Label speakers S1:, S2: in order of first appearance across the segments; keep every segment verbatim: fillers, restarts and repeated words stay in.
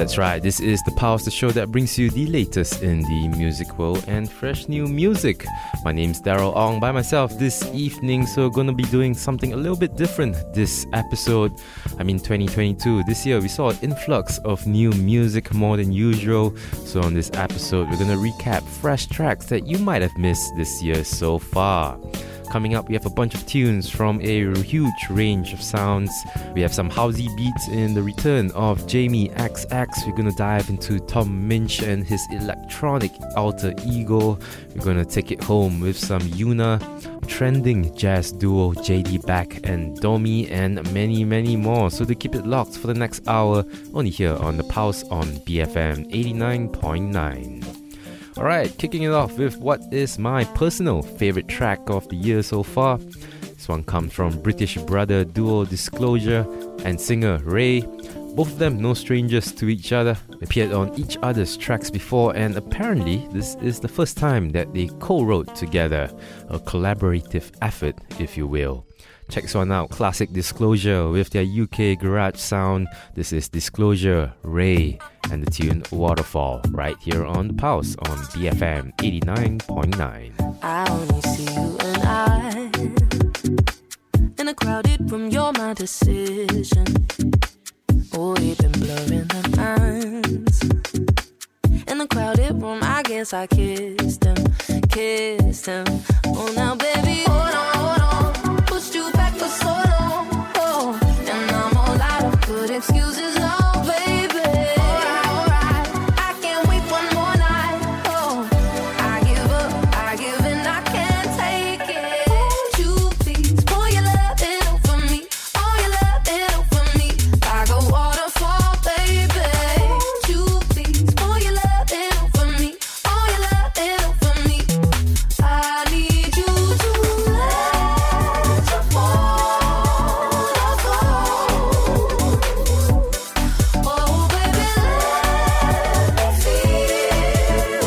S1: That's right, this is The Pulse, the show that brings you the latest in the music world and fresh new music. My name's Daryl Ong by myself this evening, so we're going to be doing something a little bit different this episode. I mean twenty twenty-two, this year we saw an influx of new music more than usual. So on this episode, we're going to recap fresh tracks that you might have missed this year so far. Coming up, we have a bunch of tunes from a huge range of sounds. We have some housey beats in the return of Jamie X X. We're going to dive into Tom Minch and his electronic alter ego. We're going to take it home with some Yuna, trending jazz duo J D Beck and Domi, and many, many more. So to keep it locked for the next hour, only here on The Pulse on B F M eighty-nine point nine. Alright, kicking it off with what is my personal favourite track of the year so far. This one comes from British brother duo Disclosure and singer Ray. Both of them no strangers to each other, appeared on each other's tracks before, and apparently this is the first time that they co-wrote together, a collaborative effort if you will. Check this one out, classic Disclosure with their U K garage sound. This is Disclosure, Ray, and the tune Waterfall, right here on The Pulse on B F M eighty-nine point nine.
S2: I only see you and I in a crowded room, you're my decision. Oh, we've been blurring the lines. In the crowded room, I guess I kissed him, kissed him. Oh, now baby, hold on, hold on. Pushed you back for so long, oh, and I'm all out of good excuses now, baby. Alright, alright, I can't wait one more night, oh. I give up, I give in, I can't take it. Won't you please pour your love in over me, all your love in over me, like a waterfall, baby. Won't you please pour your love in over me, all your love in over me. I need you to let your waterfall. Oh baby, let me feel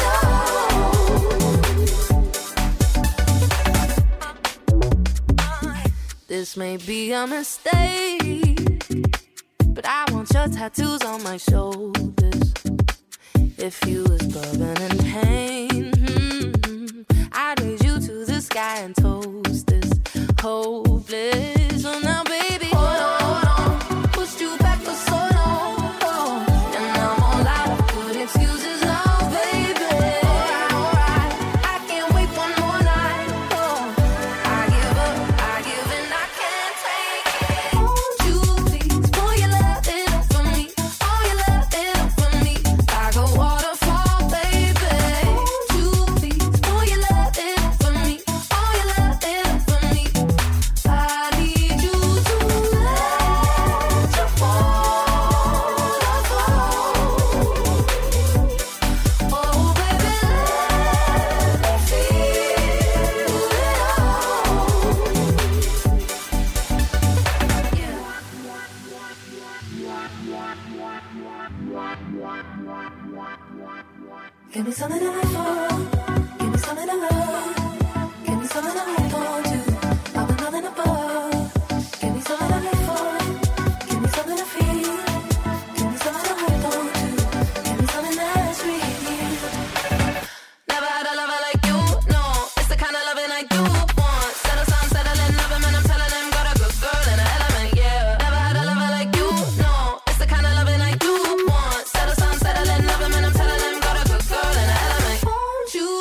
S2: it all. This may be a mistake, but I want your tattoos on my shoulders. If you was bourbon and pain, mm-hmm, I'd raise you to the sky and toast this hopeless. So now baby, hold on, hold on. Pushed you back for so long, oh, and I'm all out of good excuses now, baby. Alright, alright, I can't wait one more night, oh. I give up, I give in, I can't take it. Won't you please pour your love in over me, all your love in over me, like a waterfall, baby. Won't you please pour your love in over me, all your love in over me. I need you to let your waterfall. Oh baby, let me feel it all. Give me something to live for, give me something to love, give me something to hold on to, I've been nothing above. Give me something to live for, give me something to feel, give me something to hold on to, give me something that's real. Never had a lover like you, no, it's the kind of loving I do want. Settle some, settling up, and I'm telling them, got a good girl in an element, yeah. Never had a lover like you, no, it's the kind of loving I do want. Settle some, settling up, and I'm telling them, got a good girl in an element. Won't you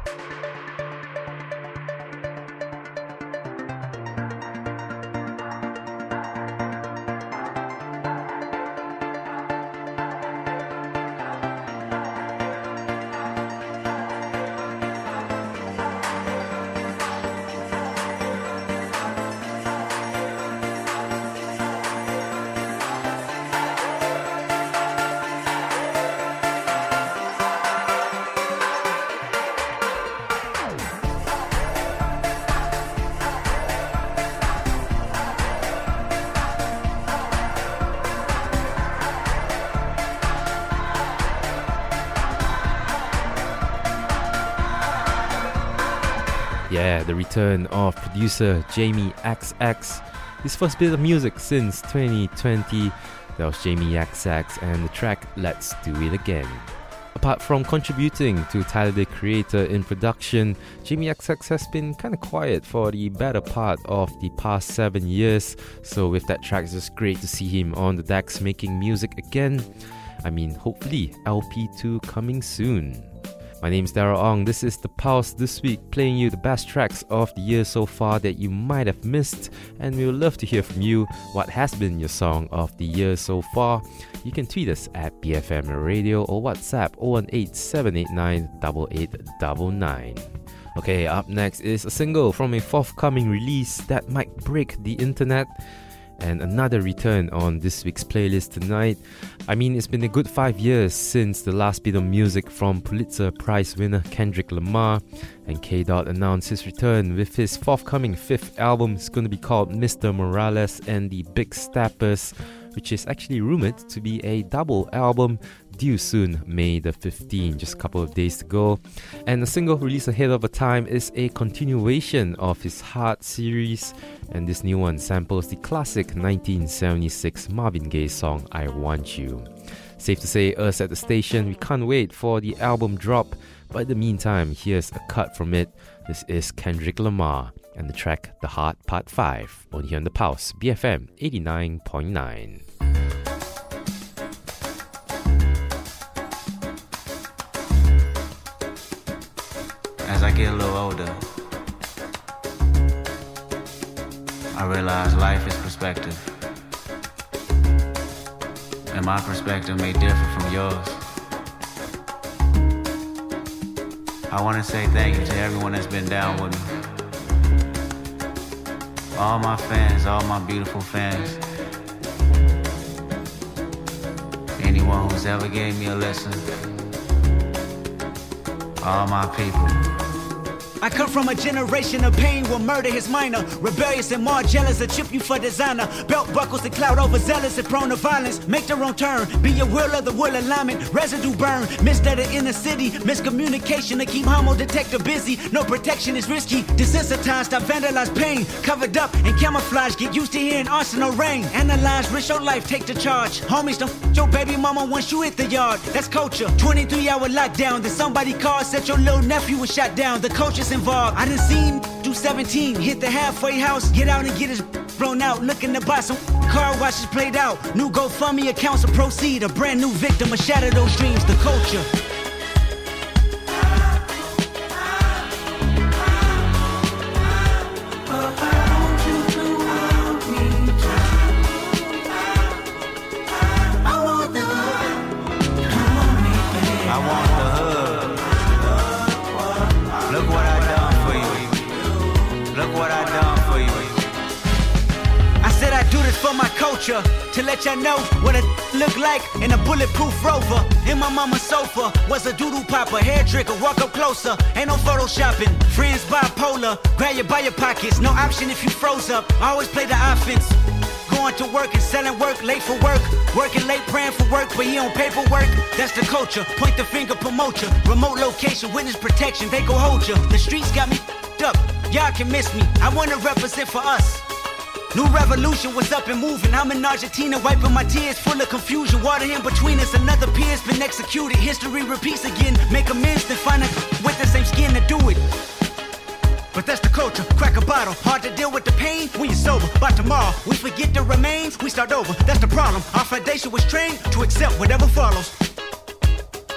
S1: Yeah, the return of producer Jamie X X. His first bit of music since twenty twenty. That was Jamie X X and the track Let's Do It Again. Apart from contributing to Tyler the Creator in production, Jamie X X has been kind of quiet for the better part of the past seven years. So with that track, it's just great to see him on the decks making music again. I mean, hopefully L P two coming soon. My name's Daryl Ong. This is The Pulse this week, playing you the best tracks of the year so far that you might have missed, and we would love to hear from you what has been your song of the year so far. You can tweet us at B F M Radio or WhatsApp zero one eight seven eight nine eight eight nine nine. Okay, up next is a single from a forthcoming release that might break the internet, and another return on this week's playlist tonight. I mean, it's been a good five years since the last bit of music from Pulitzer Prize winner Kendrick Lamar, and K-Dot announced his return with his forthcoming fifth album. It's going to be called Mister Morales and the Big Steppers, which is actually rumored to be a double album due soon, May the fifteenth, just a couple of days to go. And the single released ahead of a time is a continuation of his Heart series, and this new one samples the classic nineteen seventy-six Marvin Gaye song I Want You. Safe to say, us at the station, we can't wait for the album drop, but in the meantime, here's a cut from it. This is Kendrick Lamar and the track The Heart Part five, only here on The Pulse, B F M eighty-nine point nine.
S3: As I get a little older, I realize life is perspective, and my perspective may differ from yours. I want to say thank you to everyone that's been down with me. All my fans, all my beautiful fans. Anyone who's ever gave me a lesson. All my people.
S4: I come from a generation of pain where murder is minor. Rebellious and more jealous, a chip you for designer. Belt buckles and cloud overzealous and prone to violence. Make their own turn, be a will of the will alignment. Residue burn, missed at the inner city. Miscommunication to keep homo detector busy. No protection is risky. Desensitized, I vandalize pain. Covered up and camouflage, get used to hearing arsenal rain. Analyze, risk your life, take the charge. Homies, don't f your baby mama once you hit the yard. That's culture. twenty-three hour lockdown. Then somebody called, said your little nephew was shot down. The culture's involved. I done seen do seventeen, hit the halfway house, get out and get his blown out, looking to buy some car washes played out. New GoFundMe accounts to proceed, a brand new victim, a shatter those dreams, the culture. For my culture, to let y'all know what it look like in a bulletproof Rover. In my mama's sofa was a doodle popper, hair trigger, walk up closer, ain't no photoshopping. Friends bipolar, grab you by your pockets, no option if you froze up. I always play the offense, going to work and selling work, late for work, working late praying for work, but he on paperwork. That's the culture, point the finger, promote you. Remote location, witness protection, they go hold you. The streets got me f***ed up, y'all can miss me, I wanna represent for us. New revolution was up and moving. I'm in Argentina wiping my tears, full of confusion. Water in between us, another peer's been executed. History repeats again. Make amends, then find a with the same skin to do it. But that's the culture, crack a bottle. Hard to deal with the pain when you're sober. By tomorrow, we forget the remains, we start over. That's the problem. Our foundation was trained to accept whatever follows.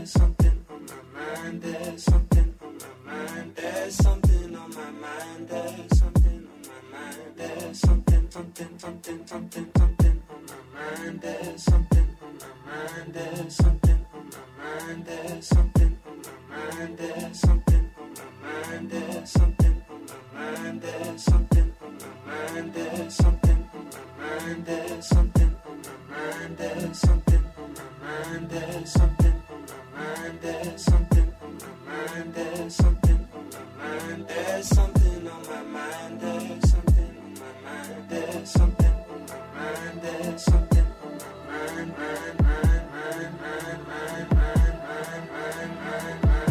S5: there's something on my mind, there's something on my mind, there's something on my mind, there's something on my mind, there's something, something, something, something, something on my mind, there's something on my mind, there's something on my mind, there's something on my mind, there's something on my mind, there's something on my mind, there's something on my mind, there's something on my mind, there's something on my mind, there's something on my mind, there's something on my mind, there's something on my mind, there's something on my mind, there's something on my mind, there's something on my mind, there's something on my mind, there's something on my mind, mind, mind, mind, mind, mind, mind, mind, mind, mind, mind, mind, mind,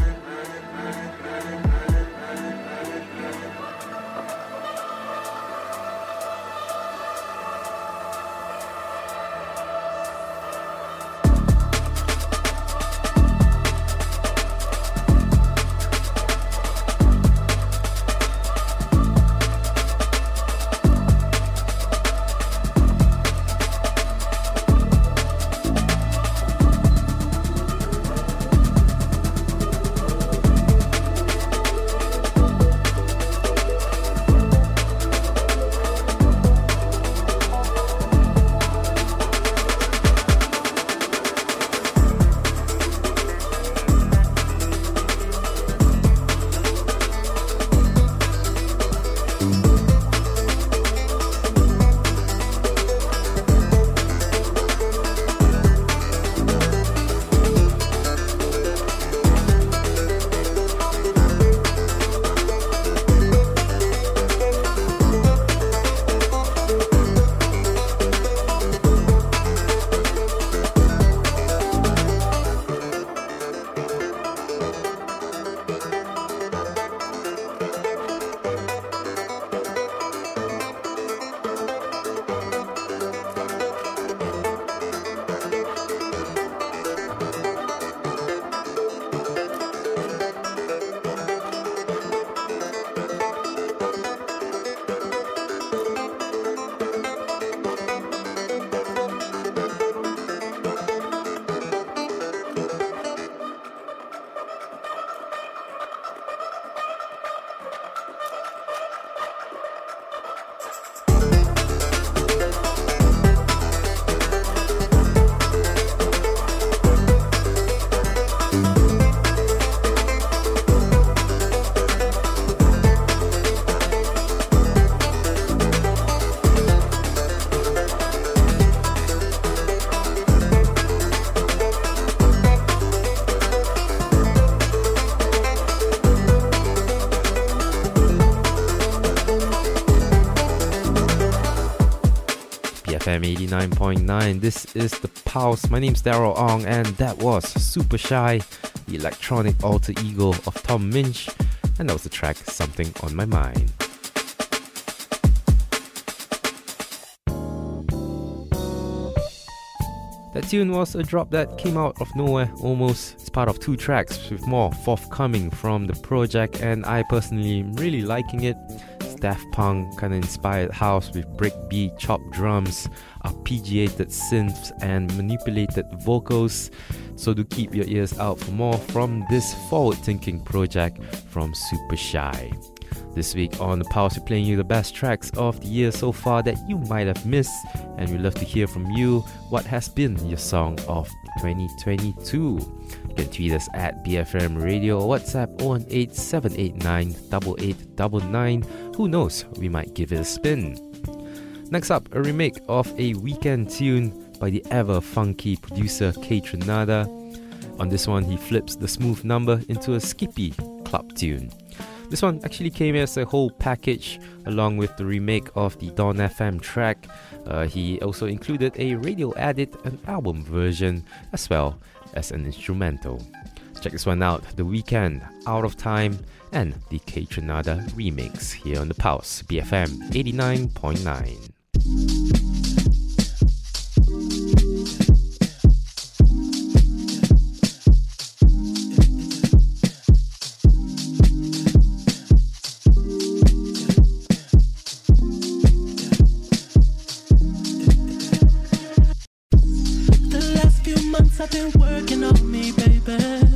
S1: eighty-nine point nine. This is The Pulse. My name's Daryl Ong, and that was Super Shy, the electronic alter ego of Tom Minch, and that was the track Something on My Mind. That tune was a drop that came out of nowhere almost. It's part of two tracks with more forthcoming from the project, and I personally am really liking it. Daft Punk kind of inspired house with breakbeat, chopped drums, arpeggiated synths and manipulated vocals. So do keep your ears out for more from this forward-thinking project from Super Shy. This week on The Pulse, we're playing you the best tracks of the year so far that you might have missed, and we'd love to hear from you what has been your song of twenty twenty-two. You can tweet us at B F M Radio or WhatsApp zero one eight seven eight nine eight eight nine nine. Who knows, we might give it a spin. Next up, a remake of a Weekend tune by the ever funky producer Kaytranada. On this one, he flips the smooth number into a skippy club tune. This one actually came as a whole package along with the remake of the Dawn F M track. Uh, he also included a radio edit, an album version, as well as an instrumental. Check this one out, The Weeknd, Out of Time, and the Kaytranada remix here on The Pulse, B F M eighty-nine point nine.
S6: I've been working on me, baby.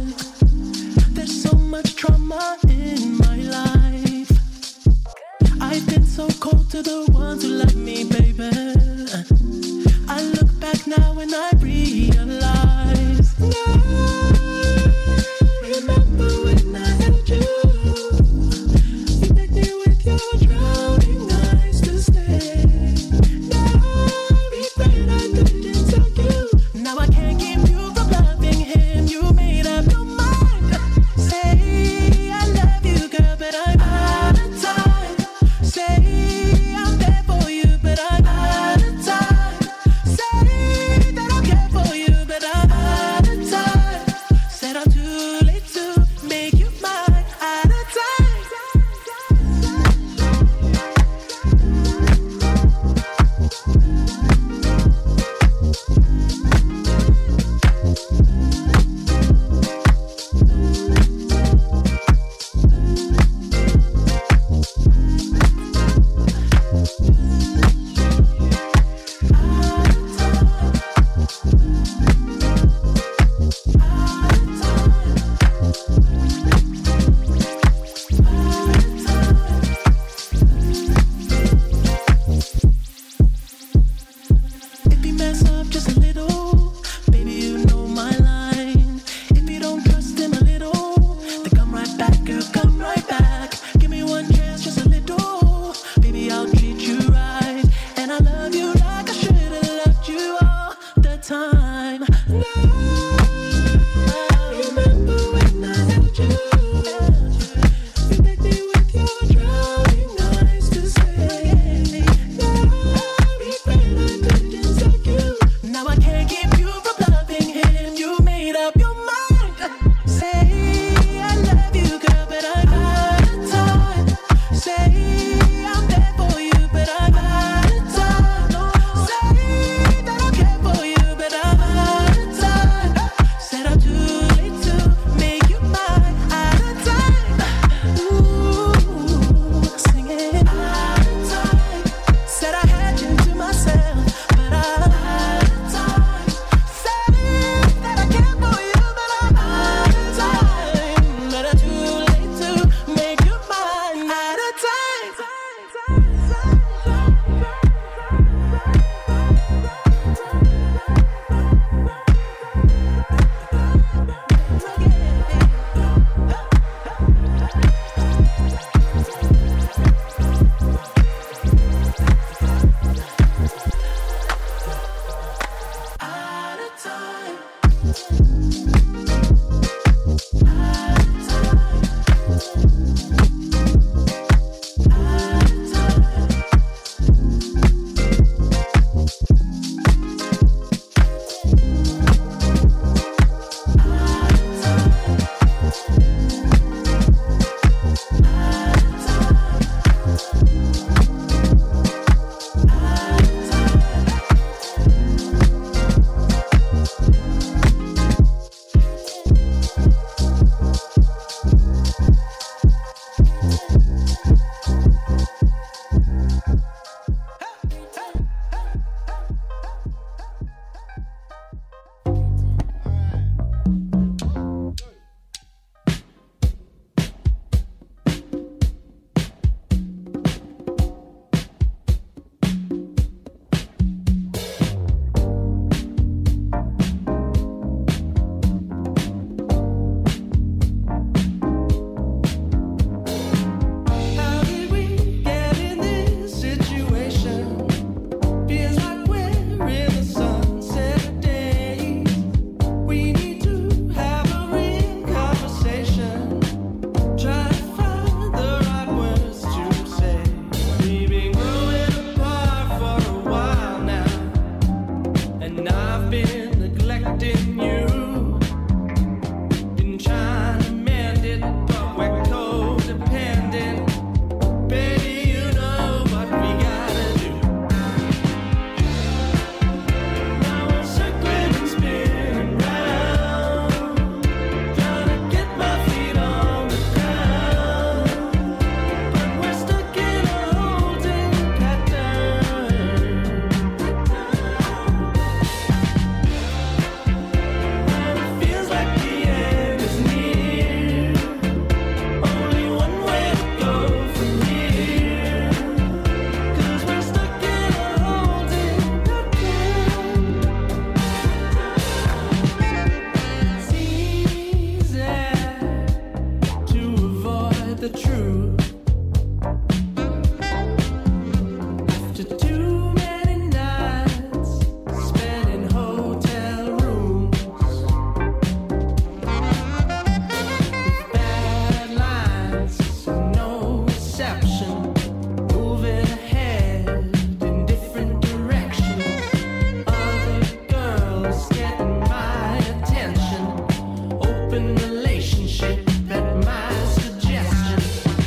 S5: open relationship at my suggestion.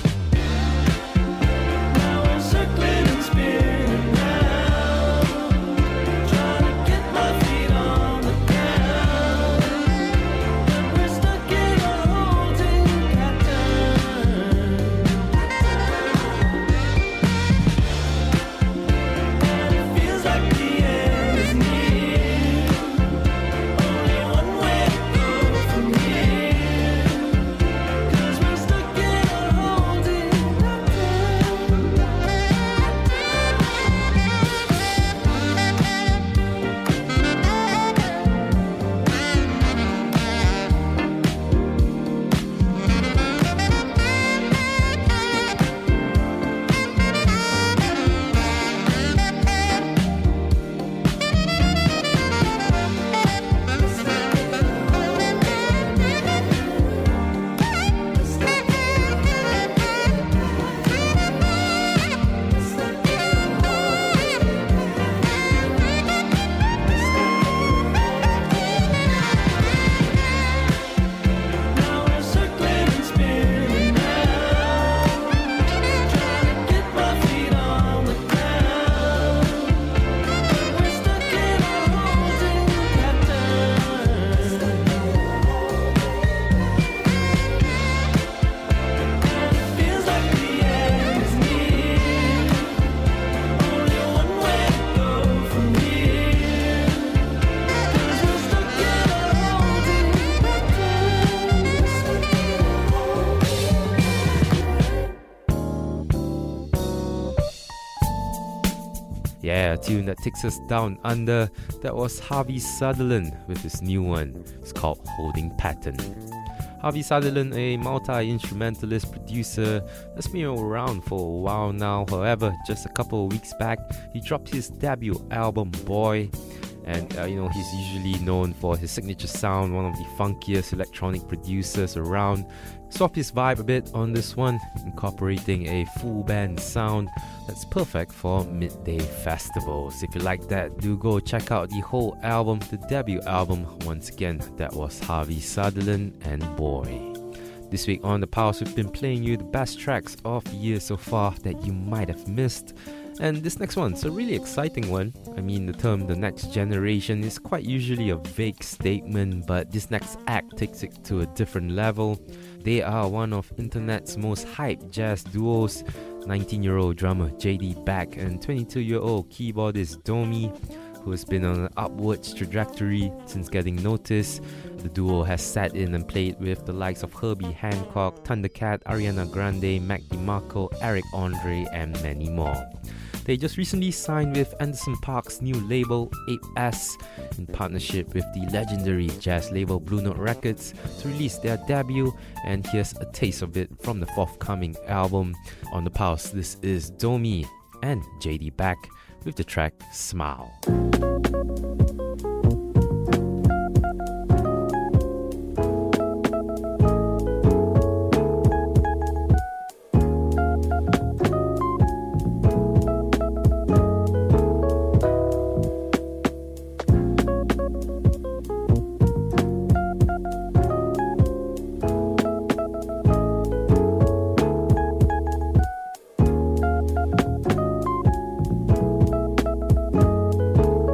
S5: Now I'm circling and spinning round, trying to get my feet on the ground. And we're stuck in a holding pattern. And it feels like the end is near. Only one way to go from here. 'Cause we're stuck in a holding Now I'm circling and spinning round, trying to get my feet on the ground. We're stuck in a holding pattern. And it feels like the end is near. Only one way to go from here. 'Cause we're stuck in a holding
S1: Yeah, a tune that takes us down under. That was Harvey Sutherland with his new one. It's called Holding Pattern. Harvey Sutherland, a multi-instrumentalist producer that's been around for a while now. However, just a couple of weeks back, he dropped his debut album, Boy. And, uh, you know, he's usually known for his signature sound, one of the funkiest electronic producers around. Swap his vibe a bit on this one, incorporating a full band sound that's perfect for midday festivals. If you like that, do go check out the whole album, the debut album. Once again, that was Harvey Sutherland and Boy. This week on The Pulse, we've been playing you the best tracks of the year so far that you might have missed. And this next one's a really exciting one. I mean, the term the next generation is quite usually a vague statement, but this next act takes it to a different level. They are one of internet's most hyped jazz duos, nineteen-year-old drummer J D Beck and twenty-two-year-old keyboardist Domi, who has been on an upwards trajectory since getting noticed. The duo has sat in and played with the likes of Herbie Hancock, Thundercat, Ariana Grande, Mac DeMarco, Eric Andre, and many more. They just recently signed with Anderson Paak's new label, Ape S, in partnership with the legendary jazz label Blue Note Records, to release their debut, and here's a taste of it from the forthcoming album. On The Pulse, this is Domi and J D Beck with the track Smile.
S5: pattern.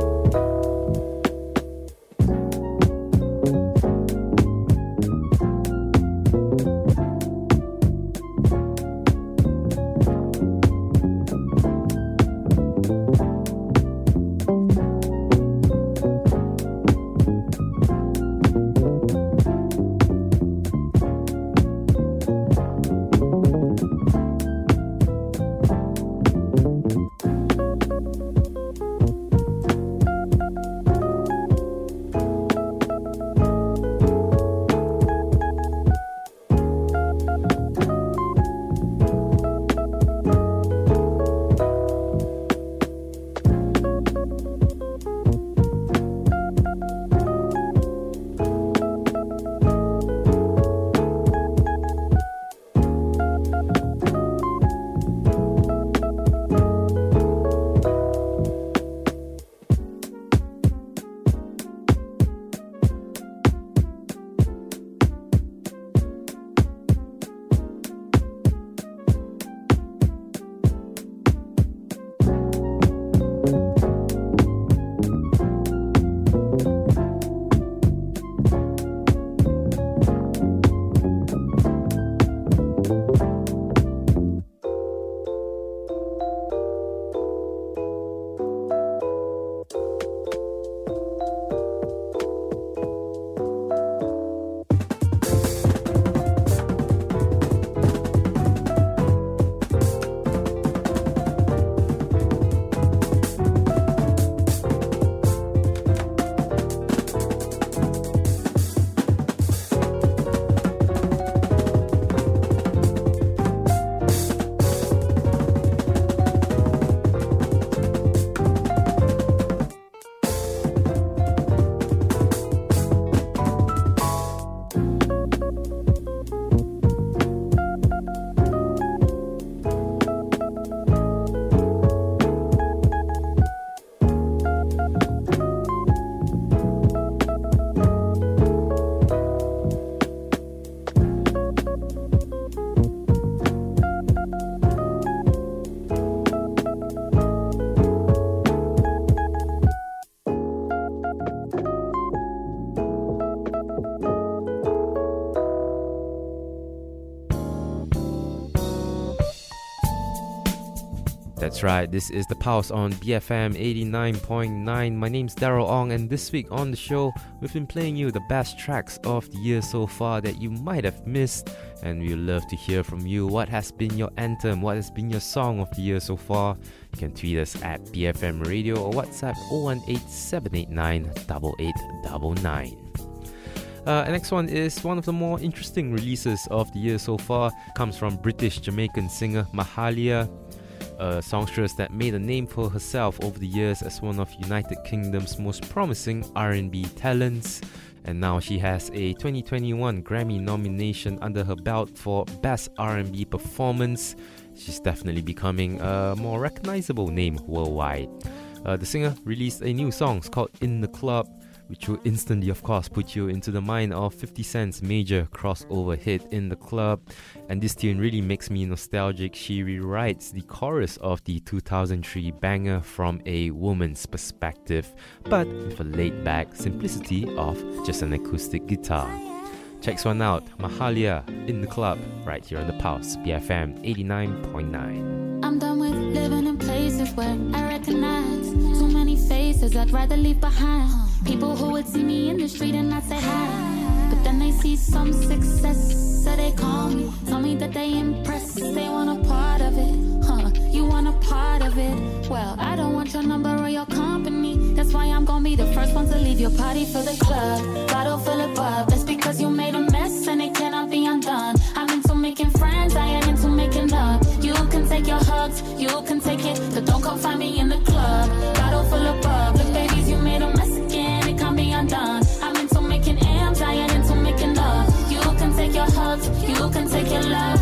S1: That's right, this is The Pulse on B F M eighty-nine point nine. My name's Daryl Ong, and this week on the show, we've been playing you the best tracks of the year so far that you might have missed, and we'd love to hear from you. What has been your anthem? What has been your song of the year so far? You can tweet us at B F M Radio or WhatsApp oh one eight seven eight nine eight eight nine nine. Uh, the next one is one of the more interesting releases of the year so far. Comes from British-Jamaican singer Mahalia, a songstress that made a name for herself over the years as one of United Kingdom's most promising R and B talents. And now she has a twenty twenty-one Grammy nomination under her belt for Best R and B Performance. She's definitely becoming a more recognizable name worldwide. Uh, the singer released a new song called In the Club, which will instantly, of course, put you into the mind of fifty Cent's major crossover hit In the Club. And this tune really makes me nostalgic. She rewrites the chorus of the two thousand three banger from a woman's perspective, but with a laid-back simplicity of just an acoustic guitar. Check this one out, Mahalia, In the Club, right here on The Pulse, B F M eighty-nine point nine.
S6: I'm done with living in places where I recognize too many faces I'd rather leave behind. People who would see me in the street and not say hi, but then they see some success, so they call me, tell me that they impressed, they want a part of it. Huh, you want a part of it? Well, I don't want your number or your company. That's why I'm gonna be the first one to leave your party for the club. Bottle full of bub, that's because you made a mess and it cannot be undone. I'm into making friends, I ain't into making love. You can take your hugs, you can take it, but don't come find me in the club. Bottle full of bub, look babies, you made a mess again, it can't be undone. I'm into making M's, I ain't into making love. You can take your hugs, you can take your love.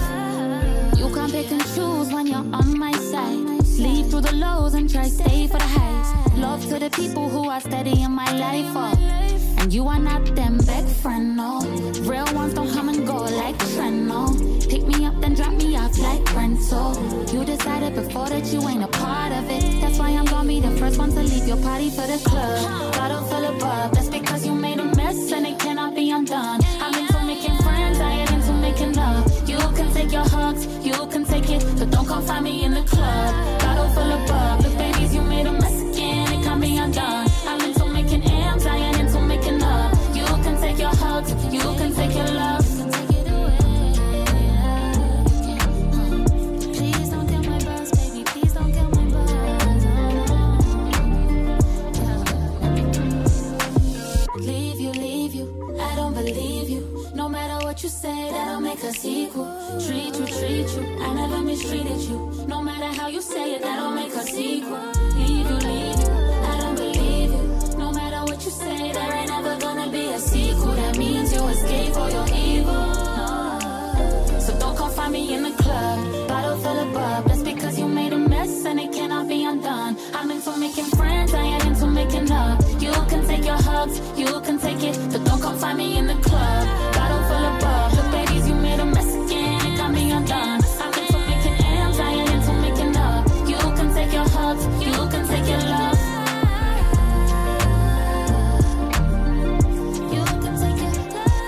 S6: You can't pick and choose when you're on my side. Sleep through the lows and try stay for the highs. Love to the people who are steady in my life, oh. And you are not them big friend, no. Real ones don't come and go like trend, no. Pick me up then drop me off like rental. You decided before that you ain't a part of it. That's why I'm gonna be the first one to leave your party for the club. Bottle full of bub, that's because you made a mess and it cannot be undone. I'm into making friends, I ain't into making love. You can take your hugs, you can take it, but don't come find me in the club. Bottle full of bub, look babies, you made a mess again, it can't be undone. I'm into making M's, I ain't into making love. You can take your hugs, you can take your love. Please don't kill my buzz, baby, please don't kill my buzz. Leave you, leave you, I don't believe you. No matter what you say, that'll make us equal. Treat you, treat you, I never mistreated you. No matter how you say it, that'll make us equal. Leave you, leave you, I don't believe you. No matter what you say, there ain't ever gonna be a sequel. That means you escape all your evil. No. So don't come find me in the club. Bottle full of bub, that's because you made a mess and it cannot be undone. I'm into making friends, I ain't into making love. You can take your hugs, you can take it, but don't come find me in the club. Bottle full of bub, look babies, you made a mess again, it can't be undone. I'm into making M's, I ain't into making love. You can take your hugs, you can take your love. You can take your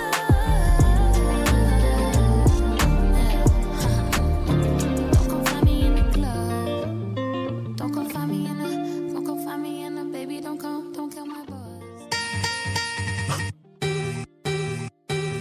S6: love. Don't come find me in the club. Don't come find me in the, don't come find me in the, baby, don't come, don't kill my buzz.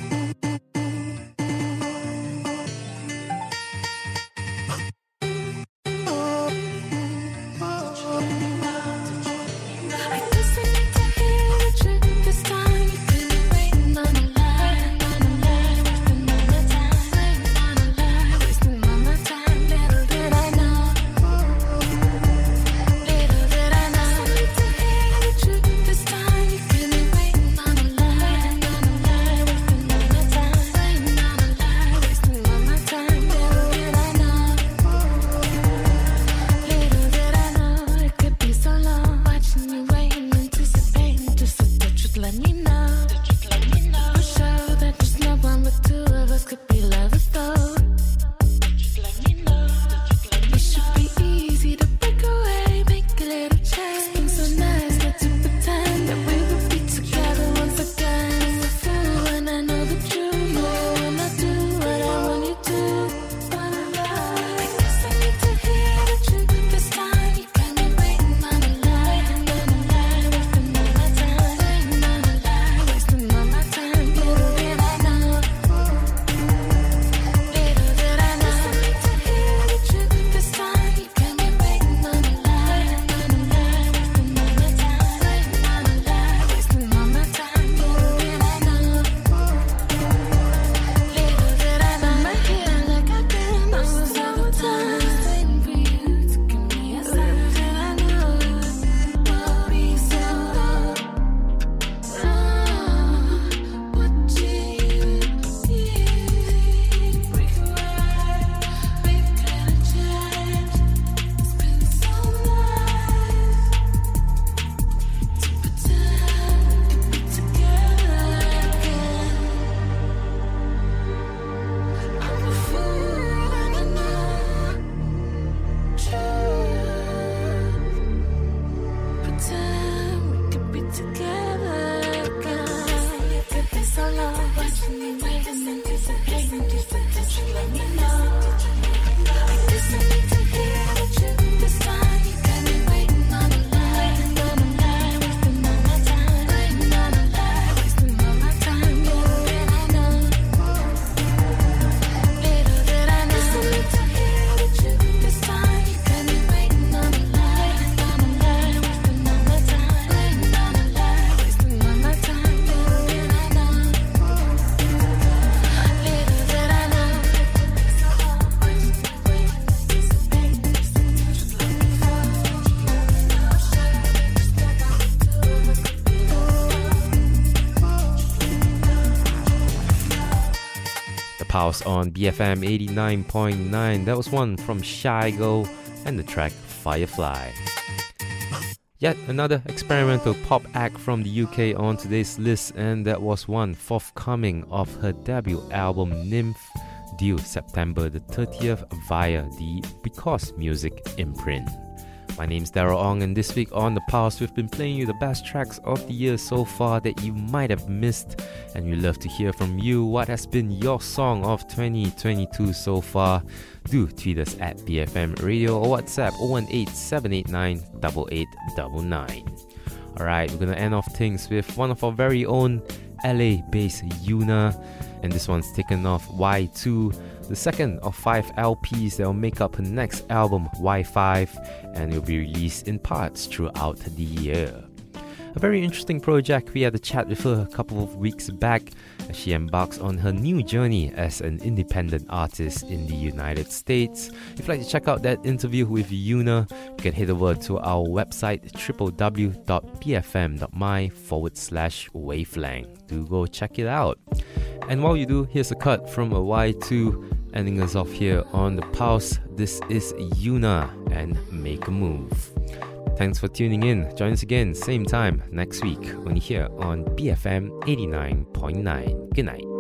S1: Pulse on B F M eighty-nine point nine. That was one from Shygo and the track Firefly. Yet another experimental pop act from the U K on today's list, and that was one forthcoming of her debut album Nymph, due September the thirtieth via the Because Music imprint. My name's Daryl Ong, and this week on The Pulse, we've been playing you the best tracks of the year so far that you might have missed, and we'd love to hear from you. What has been your song of twenty twenty-two so far? Do tweet us at B F M Radio or WhatsApp zero one eight seven eight nine eight eight nine nine. Alright, we're gonna end off things with one of our very own L A-based Yuna, and this one's taken off Y two, the second of five L Ps that will make up her next album, Y five, and it will be released in parts throughout the year. A very interesting project. We had a chat with her a couple of weeks back as she embarks on her new journey as an independent artist in the United States. If you'd like to check out that interview with Yuna, you can head over to our website w w w dot b f m dot m y forward slash wavelength. Do go check it out. And while you do, here's a cut from a Y two ending us off here on The Pulse. This is Yuna and Make a Move. Thanks for tuning in. Join us again, same time next week, only here on B F M eighty-nine point nine. Good night.